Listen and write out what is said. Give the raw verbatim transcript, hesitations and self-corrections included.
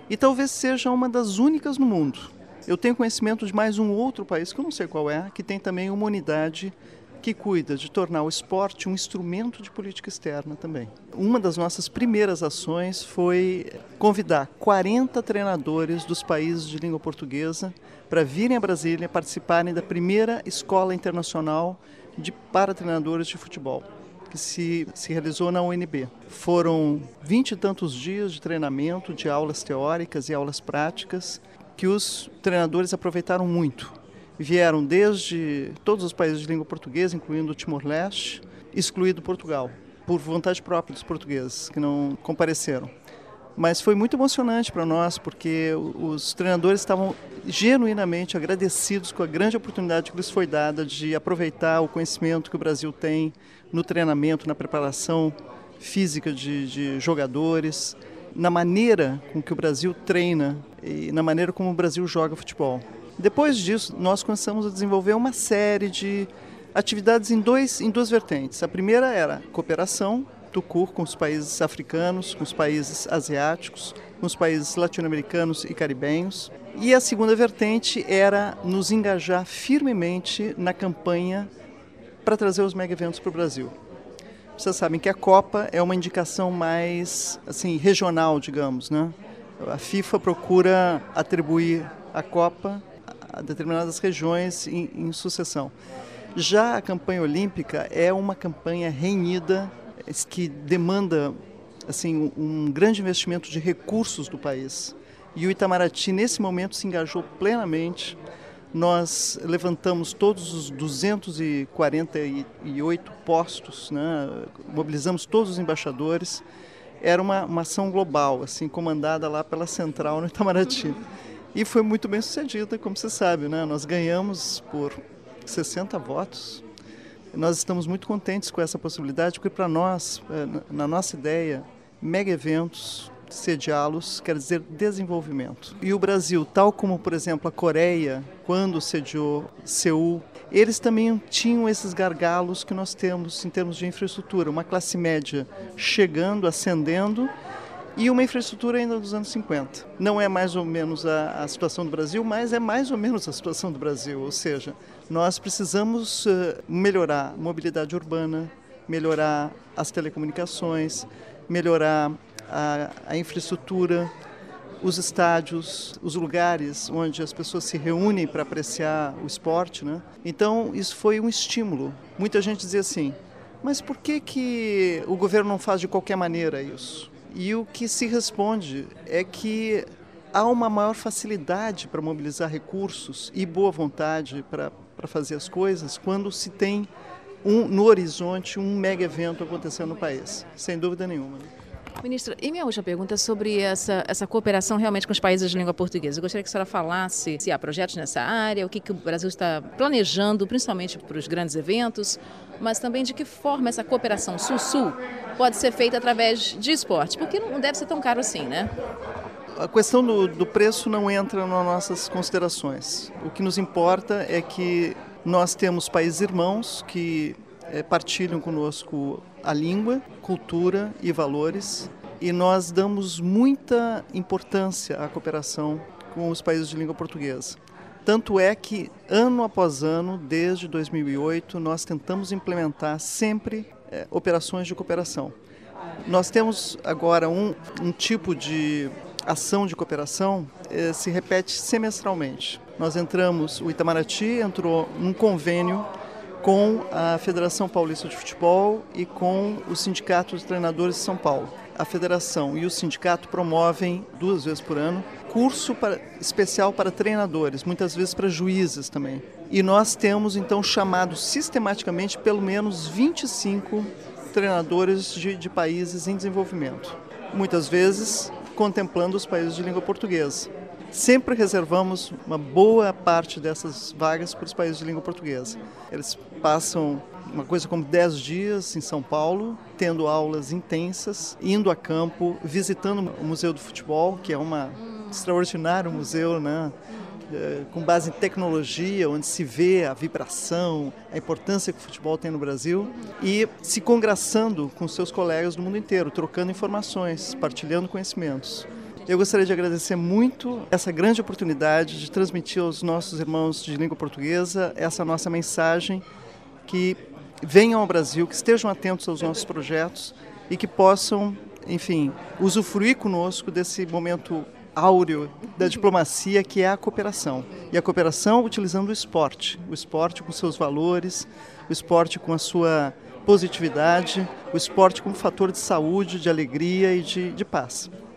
e talvez seja uma das únicas no mundo. Eu tenho conhecimento de mais um outro país, que eu não sei qual é, que tem também uma unidade que cuida de tornar o esporte um instrumento de política externa também. Uma das nossas primeiras ações foi convidar quarenta treinadores dos países de língua portuguesa para virem a Brasília participarem da primeira escola internacional de para treinadores de futebol, que se, se realizou na U N B. Foram vinte e tantos dias de treinamento, de aulas teóricas e aulas práticas, que os treinadores aproveitaram muito. Vieram desde todos os países de língua portuguesa, incluindo o Timor-Leste, excluído Portugal, por vontade própria dos portugueses, que não compareceram. Mas foi muito emocionante para nós, porque os treinadores estavam genuinamente agradecidos com a grande oportunidade que lhes foi dada de aproveitar o conhecimento que o Brasil tem no treinamento, na preparação física de, de jogadores, na maneira com que o Brasil treina e na maneira como o Brasil joga futebol. Depois disso, nós começamos a desenvolver uma série de atividades em, dois, em duas vertentes. A primeira era cooperação, tucur, com os países africanos, com os países asiáticos, com os países latino-americanos e caribenhos. E a segunda vertente era nos engajar firmemente na campanha para trazer os mega-eventos para o Brasil. Vocês sabem que a Copa é uma indicação mais assim, regional, digamos, né? A FIFA procura atribuir a Copa a determinadas regiões em, em sucessão. Já a campanha olímpica é uma campanha renhida que demanda assim, um grande investimento de recursos do país. E o Itamaraty, nesse momento, se engajou plenamente. Nós levantamos todos os duzentos e quarenta e oito postos, né? Mobilizamos todos os embaixadores. Era uma, uma ação global, assim, comandada lá pela central no Itamaraty. E foi muito bem sucedida, como você sabe, né? Nós ganhamos por sessenta votos. Nós estamos muito contentes com essa possibilidade, porque para nós, na nossa ideia, mega eventos, sediá-los, quer dizer desenvolvimento. E o Brasil, tal como, por exemplo, a Coreia, quando sediou Seul, eles também tinham esses gargalos que nós temos em termos de infraestrutura. Uma classe média chegando, ascendendo, e uma infraestrutura ainda dos anos cinquenta. Não é mais ou menos a, a situação do Brasil, mas é mais ou menos a situação do Brasil. Ou seja, nós precisamos uh, melhorar a mobilidade urbana, melhorar as telecomunicações, melhorar a, a infraestrutura, os estádios, os lugares onde as pessoas se reúnem para apreciar o esporte, né? Então, isso foi um estímulo. Muita gente dizia assim, mas por que, que o governo não faz de qualquer maneira isso? E o que se responde é que há uma maior facilidade para mobilizar recursos e boa vontade para, para fazer as coisas quando se tem um, no horizonte um mega evento acontecendo no país, sem dúvida nenhuma. Ministra, e minha última pergunta é sobre essa, essa cooperação realmente com os países de língua portuguesa. Eu gostaria que a senhora falasse se há projetos nessa área, o que, que o Brasil está planejando, principalmente para os grandes eventos, mas também de que forma essa cooperação sul-sul pode ser feita através de esporte, porque não deve ser tão caro assim, né? A questão do, do preço não entra nas nossas considerações. O que nos importa é que nós temos países irmãos que é, partilham conosco a língua, cultura e valores, e nós damos muita importância à cooperação com os países de língua portuguesa. Tanto é que, ano após ano, desde dois mil e oito, nós tentamos implementar sempre é, operações de cooperação. Nós temos agora um, um tipo de ação de cooperação eh, se repete semestralmente. Nós entramos, o Itamaraty entrou num convênio com a Federação Paulista de Futebol e com o Sindicato de Treinadores de São Paulo. A federação e o sindicato promovem duas vezes por ano curso para, especial para treinadores, muitas vezes para juízes também. E nós temos então chamado sistematicamente pelo menos vinte e cinco treinadores de, de países em desenvolvimento, muitas vezes contemplando os países de língua portuguesa. Sempre reservamos uma boa parte dessas vagas para os países de língua portuguesa. Eles passam uma coisa como dez dias em São Paulo, tendo aulas intensas, indo a campo, visitando o Museu do Futebol, que é um extraordinário museu, né? Com base em tecnologia, onde se vê a vibração, a importância que o futebol tem no Brasil, e se congraçando com seus colegas do mundo inteiro, trocando informações, partilhando conhecimentos. Eu gostaria de agradecer muito essa grande oportunidade de transmitir aos nossos irmãos de língua portuguesa essa nossa mensagem, que venham ao Brasil, que estejam atentos aos nossos projetos e que possam, enfim, usufruir conosco desse momento áureo da diplomacia, que é a cooperação. E a cooperação utilizando o esporte, o esporte com seus valores, o esporte com a sua positividade, o esporte como fator de saúde, de alegria e de, de paz.